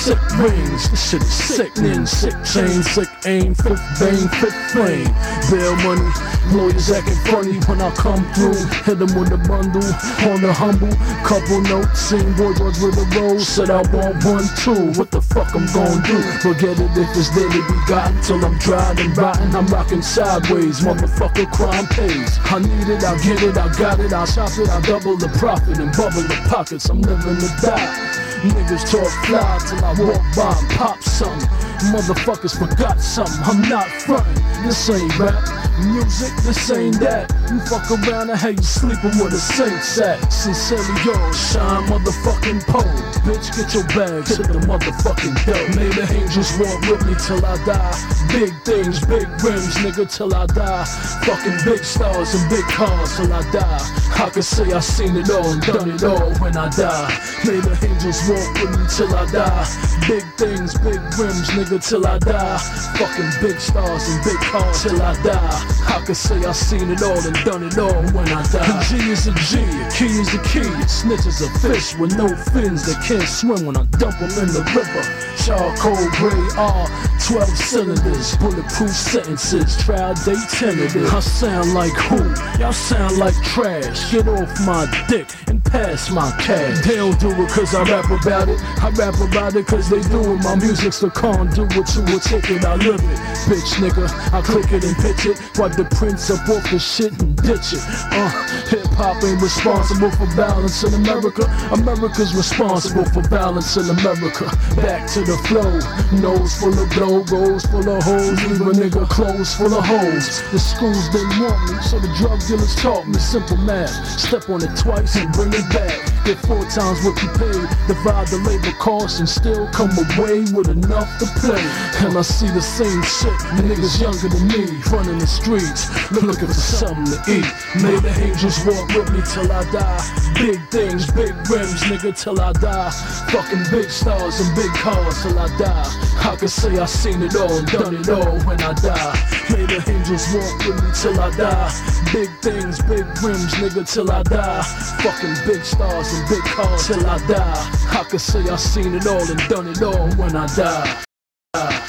sick rings. This shit is sickening. Sick chain, sick aim, fifth bang, fifth flame. Bail money, lawyers acting funny when I come through. Hit them with a bundle, on the humble. Couple notes, seen boys with a roll. Said I want 1, 2. What the fuck I'm gon' do? Forget it if it's daily begotten. Till I'm dried and rotten, I'm rocking sideways. Motherfucker, crime pays. I need it, I get it, I got it, I shop it, I double the profit and bubble the pockets. I'm living to die. Niggas talk fly till I walk by and pop something. Motherfuckers forgot something, I'm not frontin'. This ain't rap music, this ain't that. You fuck around and have you sleeping with a Saints at. Sincerely yours, Shine motherfucking Poe. Bitch, get your bags, hit the motherfucking dough. May the angels walk with me till I die. Big things, big rims, nigga, till I die. Fucking big stars and big cars till I die. I can say I seen it all and done it all when I die. May the angels walk with me till I die. Big things, big rims, nigga, till I die. Fucking big stars and big cars till I die. I can say I seen it all and done it all when I die. A G is a G, a key is a key. A snitch is a fish with no fins that can't swim when I dump them in the river. Charcoal gray R, 12 cylinders, bulletproof sentences, trial date tentative. I sound like who? Y'all sound like trash. Get off my dick and pass my cash. They don't do it cause I rap about it. I rap about it cause they do it. My music's the conduit to a ticket. I live it, bitch nigga. I click it and pitch it. Wipe the prints up off the shit and ditch it. Hip-hop ain't responsible for balance in America. America's responsible for balance in America. Back to the flow. Nose full of dough, goals full of hoes. Leave a nigga clothes full of hoes. The schools didn't want me, so the drug dealers taught me simple math. Step on it twice and bring it back. Get 4 times what you paid. Divide the labor costs and still come away with enough to play. And I see the same shit. Niggas younger than me running the streets, looking for something to eat. May the angels walk with me till I die. Big things, big rims, nigga, till I die. Fucking big stars and big cars till I die. I can say I seen it all and done it all when I die. May the angels walk with me till I die. Big things, big rims, nigga, till I die. Fucking big stars and big cars till I die. I can say I seen it all and done it all when I die.